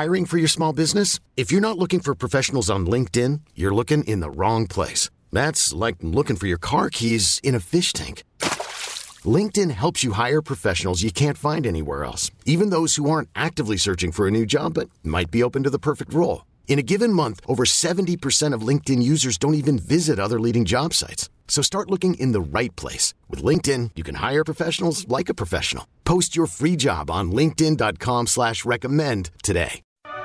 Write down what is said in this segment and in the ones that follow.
Hiring for your small business? If you're not looking for professionals on LinkedIn, you're looking in the wrong place. That's like looking for your car keys in a fish tank. LinkedIn helps you hire professionals you can't find anywhere else, even those who aren't actively searching for a new job but might be open to the perfect role. In a given month, over 70% of LinkedIn users don't even visit other leading job sites. So start looking in the right place. With LinkedIn, you can hire professionals like a professional. Post your free job on linkedin.com/recommend today.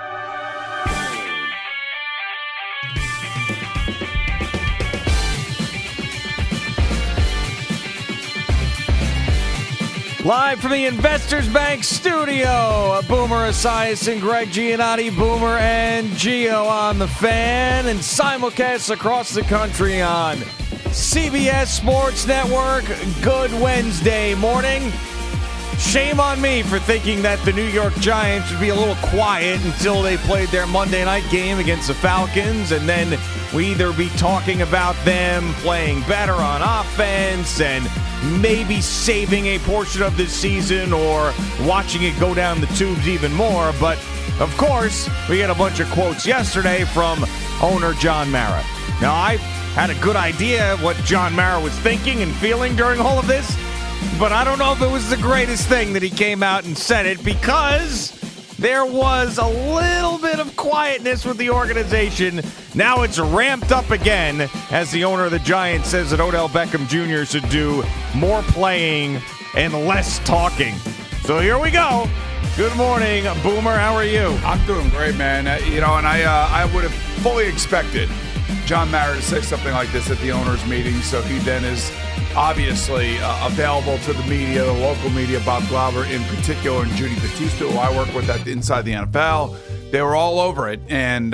Live from the Investors Bank studio, Boomer Esiason and Greg Giannotti, Boomer and Gio on the Fan, and simulcasts across the country on CBS Sports Network. Good Wednesday morning. Shame on me for thinking that the New York Giants would be a little quiet until they played their Monday night game against the Falcons, and then we either be talking about them playing better on offense and maybe saving a portion of this season or watching it go down the tubes even more. But, of course, we had a bunch of quotes yesterday from owner John Mara. Now, I had a good idea of what John Mara was thinking and feeling during all of this, but I don't know if it was the greatest thing that he came out and said it, because there was a little bit of quietness with the organization. Now it's ramped up again as the owner of the Giants says that Odell Beckham Jr. should do more playing and less talking. So here we go. Good morning, Boomer. How are you? I'm doing great, man. I would have fully expected John Mara to say something like this at the owners' meeting, so he then is obviously available to the media, the local media, Bob Glauber in particular, and Judy Batista, who I work with at Inside the NFL. They were all over it, and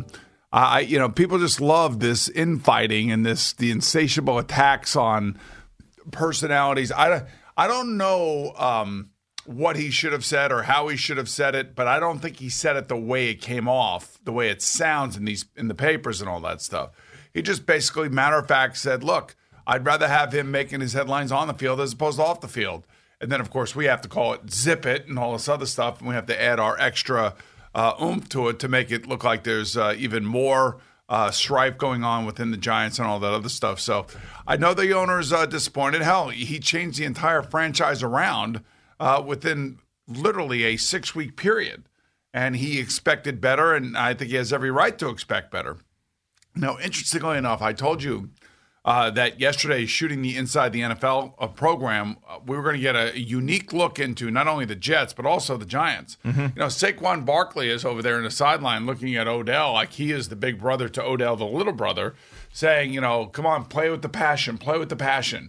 people just love this infighting and the insatiable attacks on personalities. I don't know what he should have said or how he should have said it, but I don't think he said it the way it came off, the way it sounds in the papers and all that stuff. He just basically, matter of fact, said, look, I'd rather have him making his headlines on the field as opposed to off the field. And then, of course, we have to call it zip it and all this other stuff, and we have to add our extra oomph to it to make it look like there's even more strife going on within the Giants and all that other stuff. So I know the owner's disappointed. Hell, he changed the entire franchise around within literally a 6-week period, and he expected better, and I think he has every right to expect better. Now, interestingly enough, I told you that yesterday, shooting the Inside the NFL program, we were going to get a unique look into not only the Jets, but also the Giants. Mm-hmm. Saquon Barkley is over there in the sideline looking at Odell like he is the big brother to Odell, the little brother, saying, come on, play with the passion, play with the passion.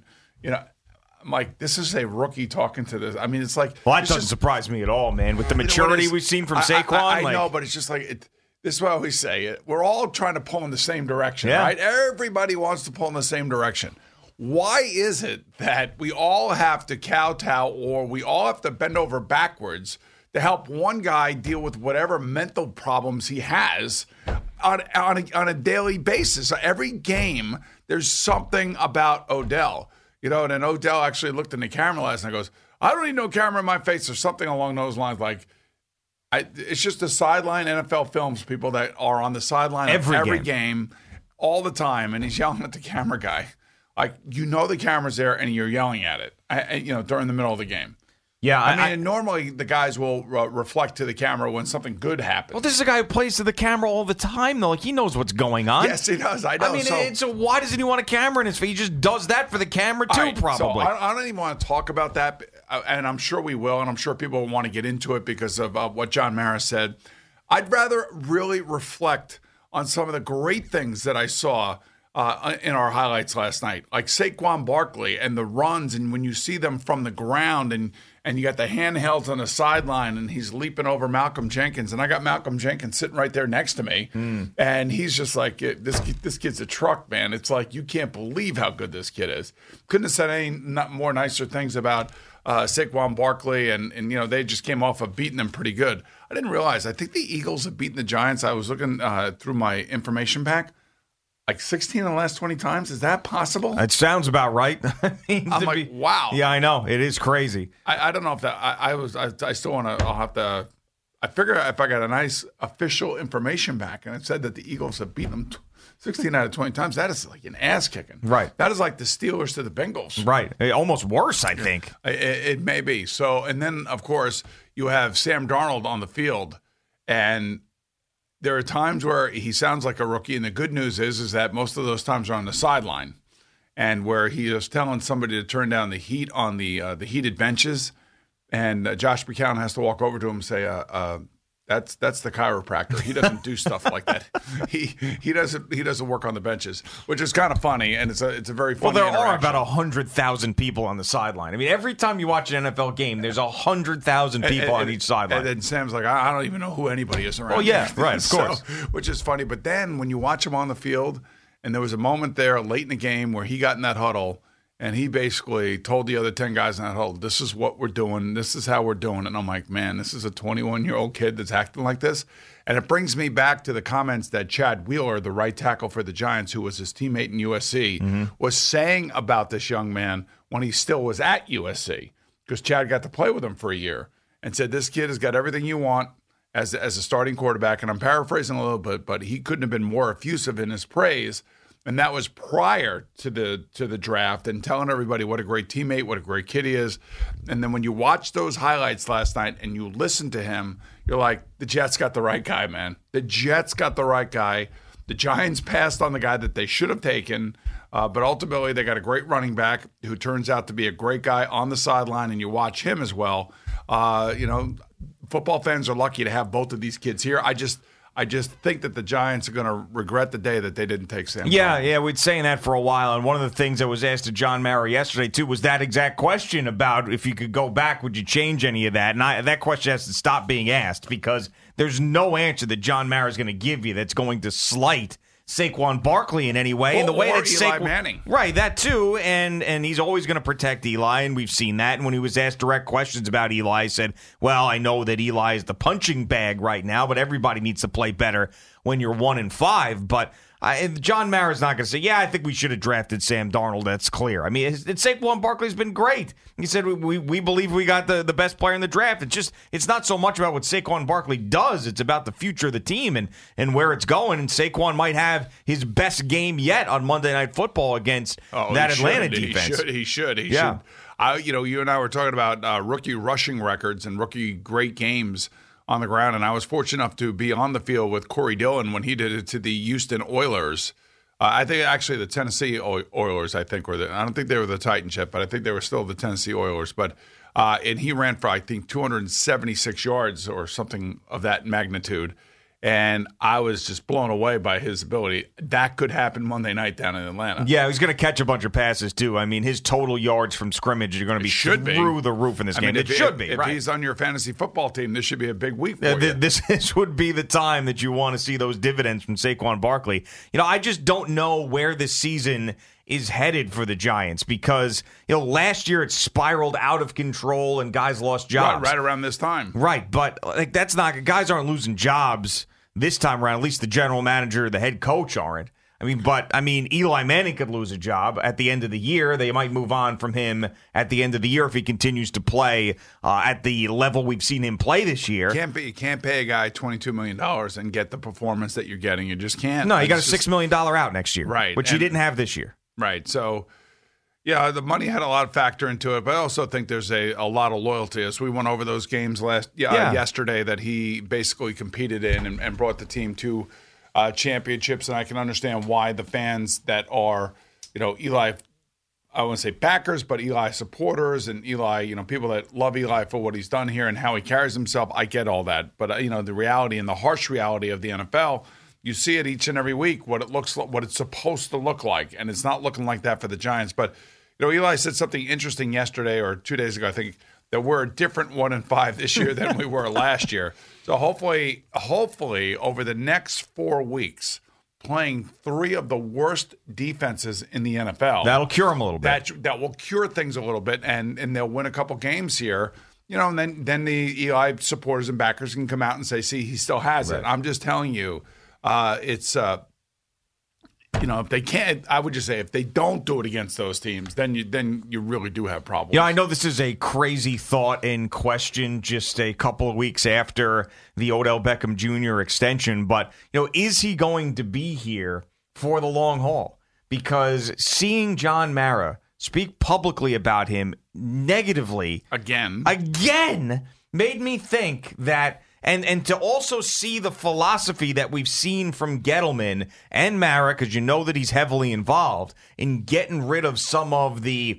I'm like, this is a rookie talking to this. I mean, it's like... Well, that doesn't surprise me at all, man. With the maturity we've seen from Saquon. I know, but it's just like... This is what I always say. We're all trying to pull in the same direction, right? Everybody wants to pull in the same direction. Why is it that we all have to kowtow or we all have to bend over backwards to help one guy deal with whatever mental problems he has on a daily basis? Every game, there's something about Odell. And then Odell actually looked in the camera last night and goes, I don't need no camera in my face, or something along those lines, like, it's just the sideline NFL films, people that are on the sideline of every game all the time, and he's yelling at the camera guy. Like, the camera's there, and you're yelling at it, during the middle of the game. Yeah, I mean, normally the guys will reflect to the camera when something good happens. Well, this is a guy who plays to the camera all the time, though. Like, he knows what's going on. Yes, he does. I know. I mean, so why doesn't he want a camera in his face? He just does that for the camera, too, probably. So I don't even want to talk about that, and I'm sure we will, and I'm sure people will want to get into it because of what John Mara said. I'd rather really reflect on some of the great things that I saw in our highlights last night, like Saquon Barkley and the runs, and when you see them from the ground, and you got the handhelds on the sideline, and he's leaping over Malcolm Jenkins, and I got Malcolm Jenkins sitting right there next to me, and he's just like, this kid's a truck, man. It's like, you can't believe how good this kid is. Couldn't have said any more nicer things about Saquon Barkley, and they just came off of beating them pretty good. I didn't realize, I think the Eagles have beaten the Giants. I was looking through my information pack. Like 16 of the last 20 times? Is that possible? It sounds about right. I'm like, wow. Yeah, I know. It is crazy. I don't know if that. I still want to. I I figure if I got a nice official information back, and it said that the Eagles have beaten them 16 out of 20 times, that is like an ass kicking. Right. That is like the Steelers to the Bengals. Right. Almost worse, I think. It may be. So, and then, of course, you have Sam Darnold on the field, and there are times where he sounds like a rookie, and the good news is that most of those times are on the sideline, and where he is telling somebody to turn down the heat on the heated benches. And Josh McCown has to walk over to him and say, "That's the chiropractor. He doesn't do stuff like that. He doesn't work on the benches," which is kind of funny, and it's a very funny. Well, there are about 100,000 people on the sideline. I mean, every time you watch an NFL game, there's 100,000 people on each sideline. And then Sam's like, "I don't even know who anybody is around." Oh yeah, right, of course. Which is funny. But then when you watch him on the field, and there was a moment there late in the game where he got in that huddle. And he basically told the other 10 guys in that huddle, "This is what we're doing. This is how we're doing it." And I'm like, man, this is a 21-year-old kid that's acting like this. And it brings me back to the comments that Chad Wheeler, the right tackle for the Giants, who was his teammate in USC, was saying about this young man when he still was at USC, because Chad got to play with him for a year, and said, "This kid has got everything you want as a starting quarterback." And I'm paraphrasing a little bit, but he couldn't have been more effusive in his praise. And that was prior to the draft, and telling everybody what a great teammate, what a great kid he is. And then when you watch those highlights last night and you listen to him, you're like, the Jets got the right guy, man. The Jets got the right guy. The Giants passed on the guy that they should have taken, but ultimately they got a great running back who turns out to be a great guy on the sideline, and you watch him as well. Football fans are lucky to have both of these kids here. I just think that the Giants are going to regret the day that they didn't take Sam. Yeah, we'd saying that for a while. And one of the things that was asked to John Mara yesterday, too, was that exact question about if you could go back, would you change any of that? And that question has to stop being asked, because there's no answer that John Mara is going to give you that's going to slight Saquon Barkley in any way. And the way that Eli Manning. Right, that too. And he's always going to protect Eli, and we've seen that. And when he was asked direct questions about Eli, he said, "Well, I know that Eli is the punching bag right now, but everybody needs to play better when you're 1-5. But John Mara's not going to say, "Yeah, I think we should have drafted Sam Darnold." That's clear. I mean, Saquon Barkley's been great. He said, we believe we got the best player in the draft. It's not so much about what Saquon Barkley does. It's about the future of the team and where it's going. And Saquon might have his best game yet on Monday Night Football against that Atlanta defense. He should. Yeah. You and I were talking about rookie rushing records and rookie great games on the ground, and I was fortunate enough to be on the field with Corey Dillon when he did it to the Houston Oilers. I think actually the Tennessee Oilers, I don't think they were the Titans yet, but I think they were still the Tennessee Oilers. But and he ran for, I think, 276 yards or something of that magnitude. And I was just blown away by his ability. That could happen Monday night down in Atlanta. Yeah, he's going to catch a bunch of passes, too. I mean, his total yards from scrimmage are going to be through the roof in this game. It should be, If he's on your fantasy football team, this should be a big week for you. This would be the time that you want to see those dividends from Saquon Barkley. I just don't know where this season is headed for the Giants, because last year it spiraled out of control and guys lost jobs. Right around this time. Right, but guys aren't losing jobs this time around. At least the general manager, the head coach aren't. I mean, Eli Manning could lose a job at the end of the year. They might move on from him at the end of the year if he continues to play at the level we've seen him play this year. You can't pay a guy $22 million and get the performance that you're getting. You just can't. No, you got a $6 million out next year, right? Which you didn't have this year. Right. So, yeah, the money had a lot of factor into it, but I also think there's a lot of loyalty. As we went over those games yesterday that he basically competed in and brought the team to championships, and I can understand why the fans that are, Eli, I wouldn't say backers, but Eli supporters and Eli, people that love Eli for what he's done here and how he carries himself. I get all that, but the reality and the harsh reality of the NFL. You see it each and every week, what it looks like, what it's supposed to look like, and it's not looking like that for the Giants. But Eli said something interesting yesterday or 2 days ago, I think, that we're a different 1-5 this year than we were last year. So hopefully, over the next 4 weeks, playing 3 of the worst defenses in the NFL, that'll cure them a little bit. That will cure things a little bit, and they'll win a couple games here. And then the Eli supporters and backers can come out and say, "See, he still has it." I'm just telling you. It's if they can't, I would just say if they don't do it against those teams, then you really do have problems. Yeah, I know this is a crazy thought in question just a couple of weeks after the Odell Beckham Jr. extension, but is he going to be here for the long haul? Because seeing John Mara speak publicly about him negatively again made me think that. And to also see the philosophy that we've seen from Gettleman and Mara, because that he's heavily involved in getting rid of some of the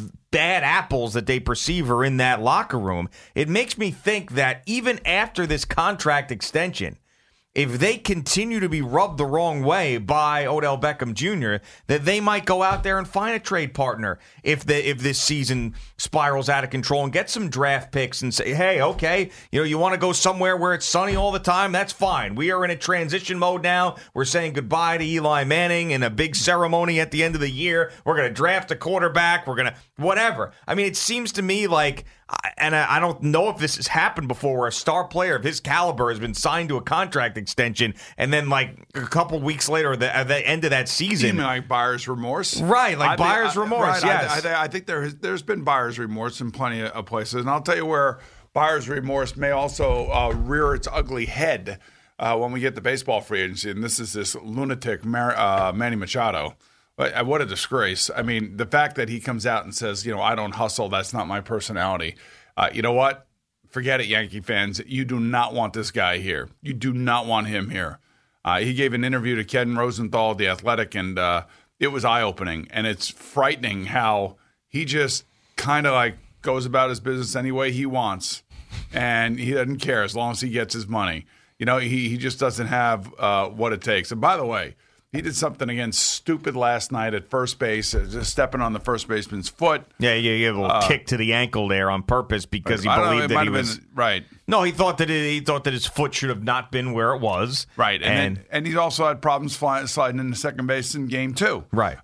bad apples that they perceive are in that locker room, it makes me think that even after this contract extension, if they continue to be rubbed the wrong way by Odell Beckham Jr., that they might go out there and find a trade partner if this season spirals out of control and get some draft picks and say, hey, okay, you want to go somewhere where it's sunny all the time? That's fine. We are in a transition mode now. We're saying goodbye to Eli Manning in a big ceremony at the end of the year. We're going to draft a quarterback. We're going to whatever. I mean, it seems to me like, and I don't know if this has happened before, where a star player of his caliber has been signed to a contract extension, and then like a couple weeks later, at the end of that season, you mean like buyer's remorse, right? Like buyer's remorse. Right, yes, I think there's been buyer's remorse in plenty of places, and I'll tell you where buyer's remorse may also rear its ugly head when we get to baseball free agency, and this is this lunatic Manny Machado. What a disgrace. I mean, the fact that he comes out and says, I don't hustle, that's not my personality. You know what? Forget it, Yankee fans. You do not want this guy here. You do not want him here. He gave an interview to Ken Rosenthal, The Athletic, and it was eye-opening. And it's frightening how he just kind of like goes about his business any way he wants. And he doesn't care as long as he gets his money. He just doesn't have what it takes. And by the way, he did something again stupid last night at first base, just stepping on the first baseman's foot. Yeah, you gave a little kick to the ankle there on purpose because he believed that he was right. No, he thought that his foot should have not been where it was. Right, and he's also had problems sliding into second base in game 2. Right.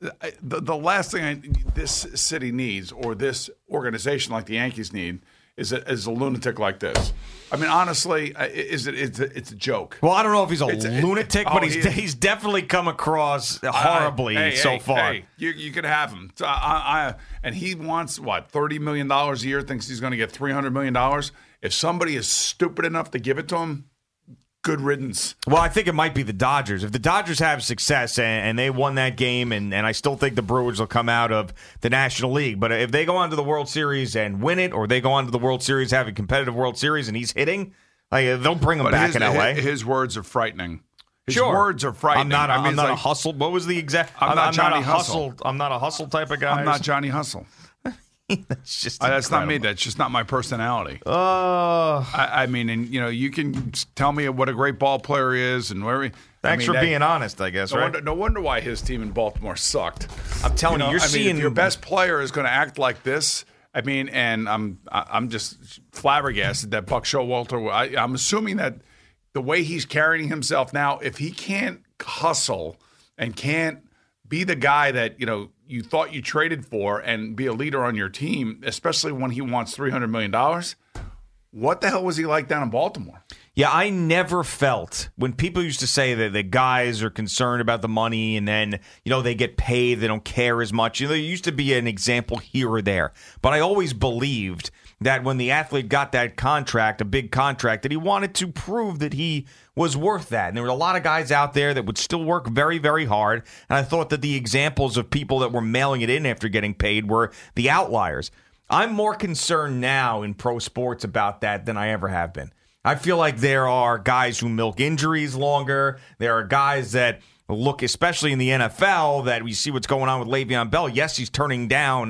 The last thing this city needs, or this organization like the Yankees need, is a lunatic like this. I mean, honestly, it's a joke. Well, I don't know if he's a lunatic, but he's definitely come across horribly so far. Hey, you could have him. And he wants, $30 million a year, thinks he's going to get $300 million. If somebody is stupid enough to give it to him, good riddance. Well, I think it might be the Dodgers. If the Dodgers have success and they won that game, and I still think the Brewers will come out of the National League, but if they go on to the World Series and win it, or they go on to the World Series, have a competitive World Series, and he's hitting, they'll bring him back in LA. His words are frightening. His words are frightening. I'm not a hustle. What was the exact? I'm not a hustle. I'm not a hustle type of guy. I'm not Johnny Hustle. That's just that's not me. That's just not my personality. I mean, and you can tell me what a great ball player is, and where. Thanks for being honest, I guess. No wonder why his team in Baltimore sucked. I'm telling you, seeing if your best player is going to act like this. I mean, and I'm just flabbergasted that Buck Showalter. I'm assuming that the way he's carrying himself now, if he can't hustle and can't be the guy that you thought you traded for and be a leader on your team, especially when he wants $300 million. What the hell was he like down in Baltimore? Yeah, I never felt when people used to say that the guys are concerned about the money and then, they get paid, they don't care as much. There used to be an example here or there. But I always believed that when the athlete got that contract, a big contract, that he wanted to prove that he was worth that. And there were a lot of guys out there that would still work very, very hard. And I thought that the examples of people that were mailing it in after getting paid were the outliers. I'm more concerned now in pro sports about that than I ever have been. I feel like there are guys who milk injuries longer. There are guys that look, especially in the NFL, that we see what's going on with Le'Veon Bell. Yes, he's turning down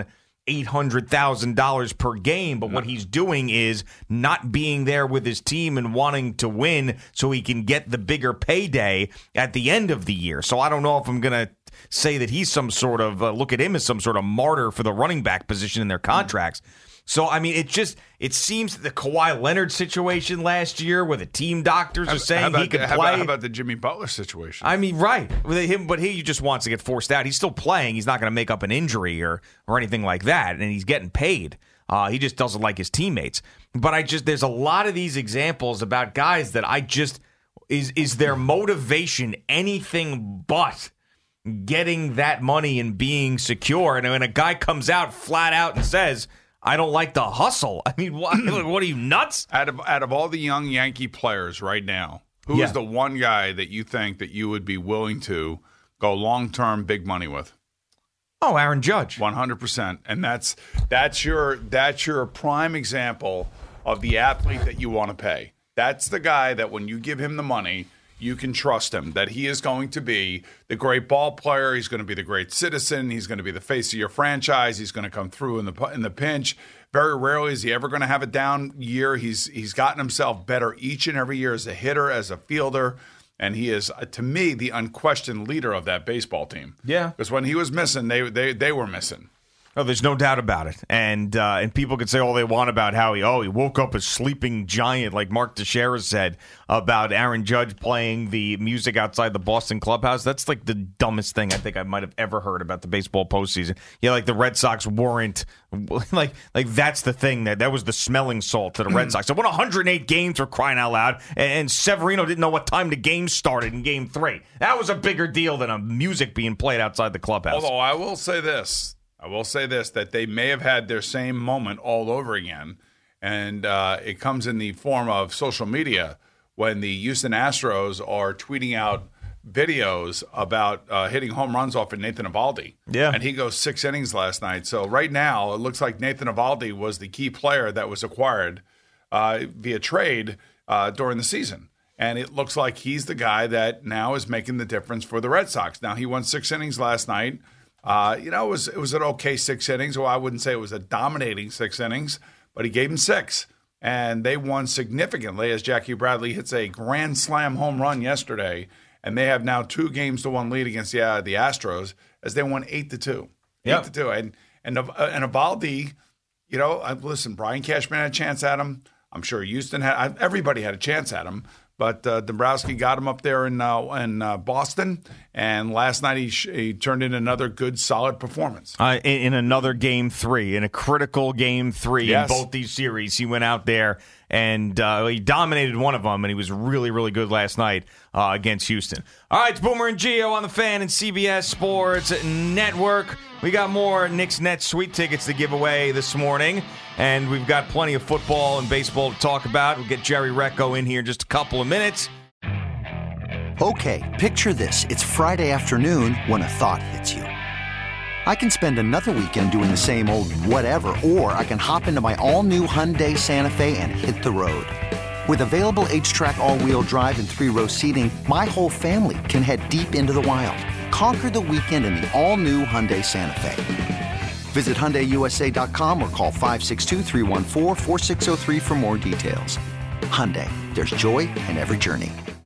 $800,000 per game, but what he's doing is not being there with his team and wanting to win so he can get the bigger payday at the end of the year. So I don't know if I'm going to say that he's some sort of, look at him as some sort of martyr for the running back position in their contracts. So, I mean, it seems that the Kawhi Leonard situation last year where the team doctors are saying he could play. How about the Jimmy Butler situation? I mean, right. With him, but he just wants to get forced out. He's still playing. He's not going to make up an injury or anything like that, and he's getting paid. He just doesn't like his teammates. But there's a lot of these examples about guys that is their motivation anything but getting that money and being secure. And when a guy comes out flat out and says, I don't like the hustle. I mean, what are you, nuts? Out of all the young Yankee players right now, who is the one guy that you think that you would be willing to go long-term big money with? Oh, Aaron Judge. 100%. And that's your prime example of the athlete that you want to pay. That's the guy that when you give him the money, you can trust him, that he is going to be the great ball player. He's going to be the great citizen. He's going to be the face of your franchise. He's going to come through in the pinch. Very rarely is he ever going to have a down year. He's gotten himself better each and every year as a hitter, as a fielder. And he is, to me, the unquestioned leader of that baseball team. Yeah. Because when he was missing, they were missing. Oh, there's no doubt about it. And people could say all they want about how he woke up a sleeping giant, like Mark Teixeira said about Aaron Judge playing the music outside the Boston clubhouse. That's like the dumbest thing I think I might have ever heard about the baseball postseason. Yeah, like the Red Sox weren't like that's the thing that was the smelling salt to the Red Sox. They won 108 games, for crying out loud, and Severino didn't know what time the game started in Game 3. That was a bigger deal than a music being played outside the clubhouse. Although I will say this, that they may have had their same moment all over again, and it comes in the form of social media when the Houston Astros are tweeting out videos about hitting home runs off of Nathan Eovaldi. Yeah. And he goes 6 innings last night. So right now, it looks like Nathan Eovaldi was the key player that was acquired via trade during the season. And it looks like he's the guy that now is making the difference for the Red Sox. Now, he won 6 innings last night. It was an okay 6 innings. Well, I wouldn't say it was a dominating 6 innings, but he gave him 6. And they won significantly as Jackie Bradley hits a grand slam home run yesterday. And they have now 2-1 lead against the Astros as they won 8-2. Yep. 8-2. And Eovaldi, listen, Brian Cashman had a chance at him. I'm sure Houston everybody had a chance at him. But Dombrowski got him up there in Boston, and last night he turned in another good, solid performance. In another Game 3, in a critical Game 3 Yes. in both these series, he went out there and he dominated one of them, and he was really, really good last night against Houston. All right, it's Boomer and Gio on the Fan and CBS Sports Network. We got more Knicks Nets sweet tickets to give away this morning, and we've got plenty of football and baseball to talk about. We'll get Jerry Recco in here in just a couple of minutes. Okay, picture this. It's Friday afternoon when a thought hits you. I can spend another weekend doing the same old whatever, or I can hop into my all-new Hyundai Santa Fe and hit the road. With available H-Track all-wheel drive and 3-row seating, my whole family can head deep into the wild. Conquer the weekend in the all-new Hyundai Santa Fe. Visit HyundaiUSA.com or call 562-314-4603 for more details. Hyundai, there's joy in every journey.